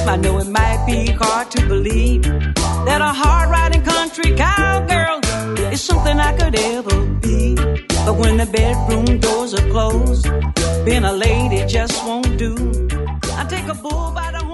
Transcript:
I know it might be hard to believe that a hard-riding country cowgirl is something I could ever be. But when the bedroom doors are closed, being a lady just won't do. I take a bull by the horn.